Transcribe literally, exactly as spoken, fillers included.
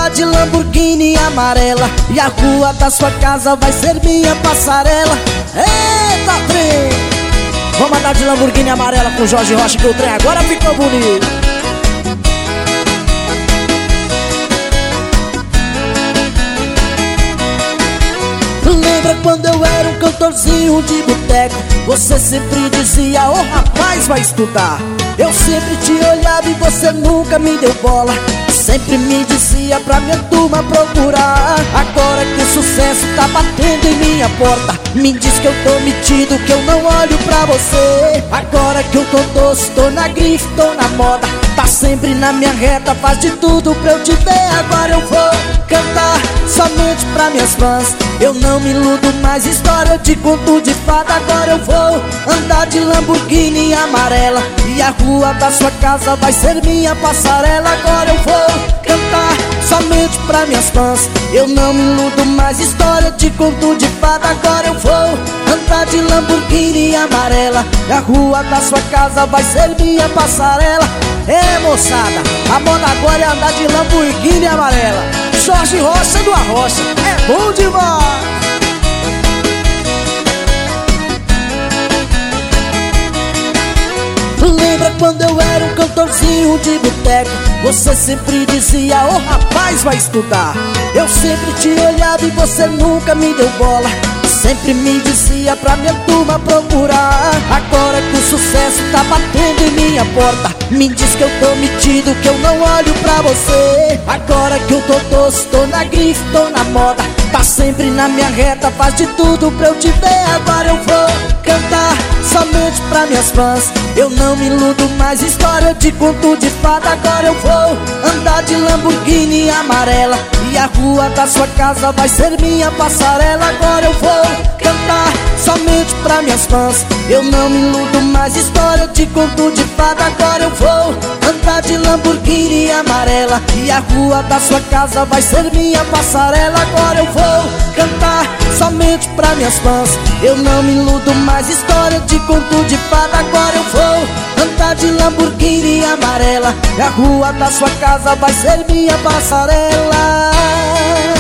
andar de Lamborghini amarela, e a rua da sua casa vai ser minha passarela. Eita, trem! Vamos andar de Lamborghini amarela com Jorge Rocha, que o trem agora ficou bonito. Lembra quando eu era um cantorzinho de boteco? Você sempre dizia, ô rapaz, vai estudar. Eu sempre te olhava e você nunca me deu bola. Sempre me dizia pra minha turma procurar. Agora que o sucesso tá batendo em minha porta, me diz que eu tô metido, que eu não olho pra você. Agora que eu tô doce, tô na grife, tô na moda, tá sempre na minha reta, faz de tudo pra eu te ver. Agora eu vou cantar somente pra minhas fãs. Eu não me iludo mais, história de conto de fada. Agora eu vou andar de Lamborghini amarela, e a rua da sua casa vai ser minha passarela. Agora eu vou cantar somente pra minhas fãs. Eu não me iludo mais, história de conto de fada. Agora eu vou andar de Lamborghini amarela, e a rua da sua casa vai ser minha passarela. É, moçada, a moda agora é andar de Lamborghini amarela. Jorge Rocha do Arrocha, é bom demais! Lembra quando eu era um cantorzinho de boteco? Você sempre dizia, ô rapaz, vai estudar. Eu sempre te olhava e você nunca me deu bola. Sempre me dizia pra minha turma procurar. Agora que o sucesso tá batendo em minha porta, me diz que eu tô metido, que eu não olho pra você. Agora que eu tô doce, tô na grife, tô na moda, tá sempre na minha reta, faz de tudo pra eu te ver. Agora eu vou cantar somente pra minhas fãs. Eu não me iludo mais, história de conto de fada. Agora eu vou andar de Lamborghini amarela, e a rua da sua casa vai ser minha passarela. Agora eu vou cantar somente pra minhas fãs. Eu não me iludo mais, história de conto de fada. Agora eu vou andar de Lamborghini amarela, e a rua da sua casa vai ser minha passarela. Agora eu vou cantar somente pra minhas fãs. Eu não me iludo mais, história de conto de fada. Agora eu vou andar de Lamborghini amarela, e a rua da sua casa vai ser minha passarela.